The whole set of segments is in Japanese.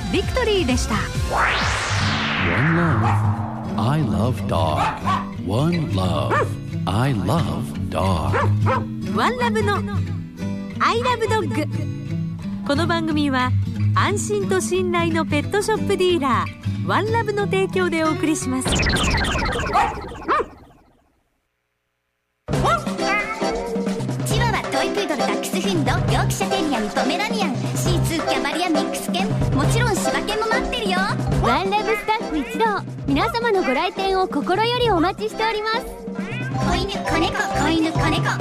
ビクトリーでした。 One love, I love dog. One love, I love dog. ワンラブのアイラブドッグ。この番組は安心と信頼のペットショップディーラーワンラブの提供でお送りします。 チワワ、トイプードル、ダックスフンド、ヨークシャテリアにポメラニアン、シーツー、キャバリア、ミックス犬、もちろん柴犬も待ってるよ。 ワンラブスタッフ一同、皆様のご来店を心よりお待ちしております。 子犬、子猫、子犬、子猫、ペットショップワンラ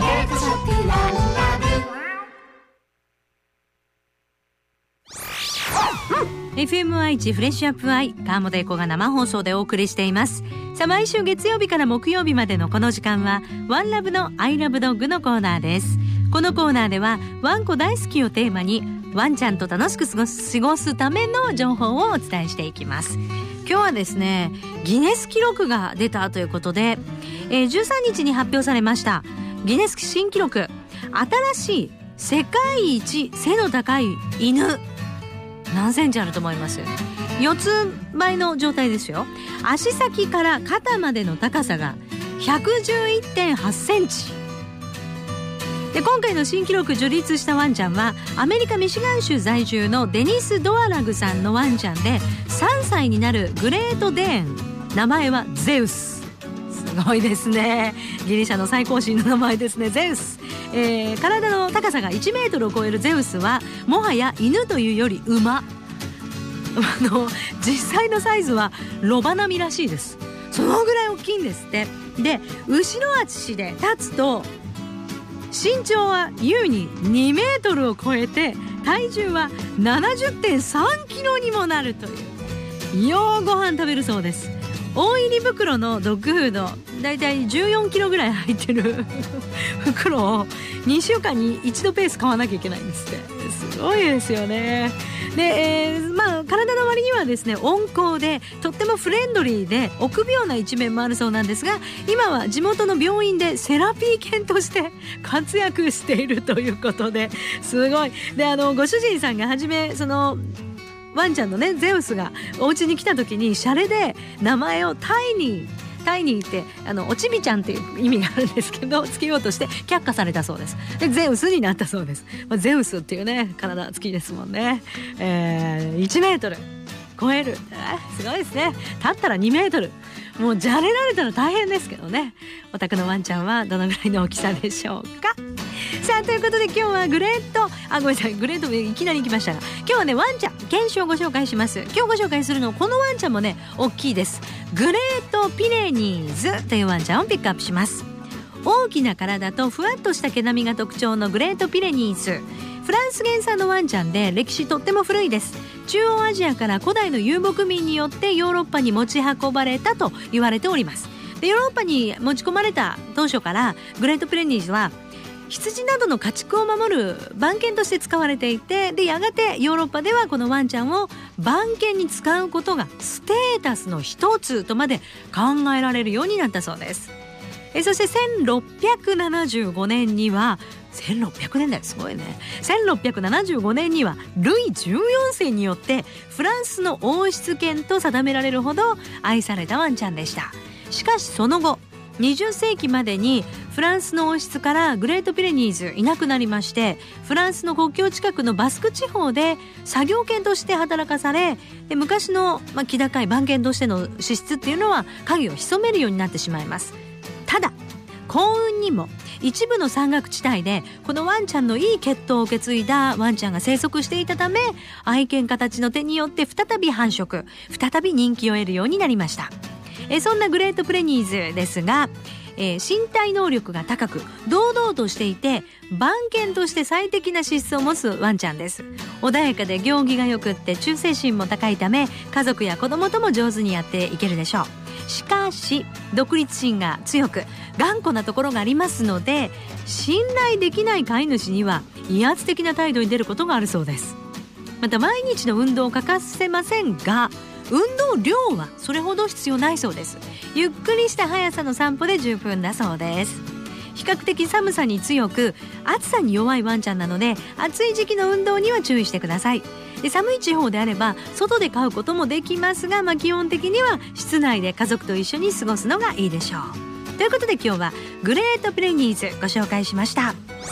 ブ。 FM 愛知フレッシュアップアイ、川本恵子が生放送でお送りしています。さあ、毎週月曜日から木曜日までのこの時間はワンラブのアイラブドッグのコーナーです。このコーナーではワンコ大好きをテーマにワンちゃんと楽しく過ごすための情報をお伝えしていきます。今日はですね、ギネス記録が出たということで、13日に発表されましたギネス新記録、新しい世界一背の高い犬、何センチあると思います？四つ倍の状態ですよ。足先から肩までの高さが 111.8 センチで、今回の新記録樹立したワンちゃんはアメリカミシガン州在住のデニス・ドアラグさんのワンちゃんで、3歳になるグレートデーン、名前はゼウス。すごいですね、ギリシャの最高神の名前ですね、ゼウス。体の高さが1メートルを超えるゼウスはもはや犬というより馬。実際のサイズはロバ並みらしいです。そのぐらい大きいんですって。で、後ろ足で立つと身長は優に2メートルを超えて、体重は 70.3 キロにもなるという。ようご飯食べるそうです。大入り袋のドッグフード、だいたい14キロぐらい入ってる袋を2週間に1度ペース買わなきゃいけないんですって。すごいですよね。で、体の割にはですね、温厚でとってもフレンドリーで臆病な一面もあるそうなんですが、今は地元の病院でセラピー犬として活躍しているということで、すごい。で、ご主人さんが初めそのワンちゃんのね、ゼウスがお家に来た時にシャレで名前をタイニーっておちびちゃんっていう意味があるんですけど、つけようとして却下されたそうです。で、ゼウスになったそうです。ゼウスっていうね、体好きですもんね。1メートル超える、すごいですね。立ったら2メートル、もうじゃれられたら大変ですけどね。お宅のワンちゃんはどのぐらいの大きさでしょうか。さあ、ということで今日はグレートいきなり行きましたが、今日はね、ワンちゃん犬種をご紹介します。今日ご紹介するのはこのワンちゃんもね、大きいです。グレートピレニーズというワンちゃんをピックアップします。大きな体とふわっとした毛並みが特徴のグレートピレニーズ、フランス原産のワンちゃんで、歴史とっても古いです。中央アジアから古代の遊牧民によってヨーロッパに持ち運ばれたと言われております。で、ヨーロッパに持ち込まれた当初からグレートピレニーズは羊などの家畜を守る番犬として使われていて、で、やがてヨーロッパではこのワンちゃんを番犬に使うことがステータスの一つとまで考えられるようになったそうです。そして1675年には1600年代すごいね。1675年にはルイ14世によってフランスの王室犬と定められるほど愛されたワンちゃんでした。しかしその後20世紀までにフランスの王室からグレートピレニーズいなくなりまして、フランスの国境近くのバスク地方で作業犬として働かされ、で、昔の気高い番犬としての資質っていうのは影を潜めるようになってしまいます。ただ幸運にも一部の山岳地帯でこのワンちゃんのいい血統を受け継いだワンちゃんが生息していたため、愛犬家たちの手によって再び繁殖、再び人気を得るようになりました。そんなグレートピレニーズですが、身体能力が高く堂々としていて、番犬として最適な資質を持つワンちゃんです。穏やかで行儀がよくって忠誠心も高いため、家族や子供とも上手にやっていけるでしょう。しかし独立心が強く頑固なところがありますので、信頼できない飼い主には威圧的な態度に出ることがあるそうです。また毎日の運動を欠かせませんが、運動量はそれほど必要ないそうです。ゆっくりした速さの散歩で十分だそうです。比較的寒さに強く暑さに弱いワンちゃんなので、暑い時期の運動には注意してください。 で寒い地方であれば外で飼うこともできますが、基本的には室内で家族と一緒に過ごすのがいいでしょう。ということで今日はグレートプレニーズご紹介しました。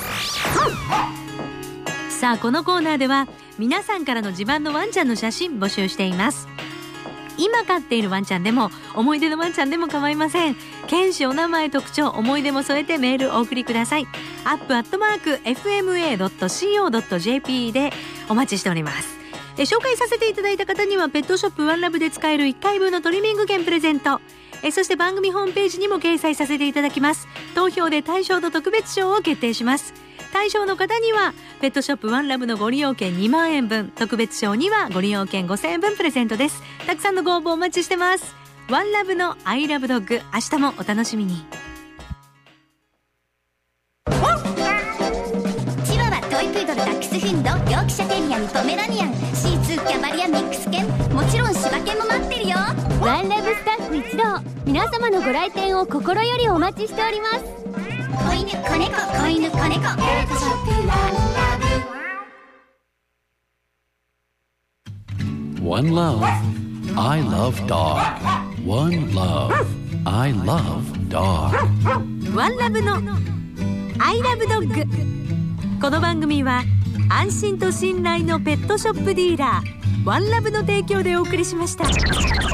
さあこのコーナーでは皆さんからの自慢のワンちゃんの写真募集しています。今飼っているワンちゃんでも思い出のワンちゃんでも構いません。犬種、お名前、特徴、思い出も添えてメールお送りください。up@fma.co.jp でお待ちしております。紹介させていただいた方にはペットショップワンラブで使える1回分のトリミング券プレゼント。そして番組ホームページにも掲載させていただきます。投票で大賞と特別賞を決定します。対象の方にはペットショップワンラブのご利用券2万円分、特別賞にはご利用券5000円分プレゼントです。たくさんのご応募お待ちしてます。ワンラブのアイラブドッグ、明日もお楽しみに。 チワワ、トイプードル、ダックスフンド、ヨークシャテリアにポメラニアン、シーツー、キャバリア、ミックス犬、もちろん柴犬も待ってるよ。 ワンラブスタッフ一同、皆様のご来店を心よりお待ちしております。 子犬、子猫、子犬、子猫、ペットショップワンラブ。One love, I love dog. One love, I love dog. ワンラブのアイラブドッグ。この番組は安心と信頼のペットショップディーラーワンラブの提供でお送りしました。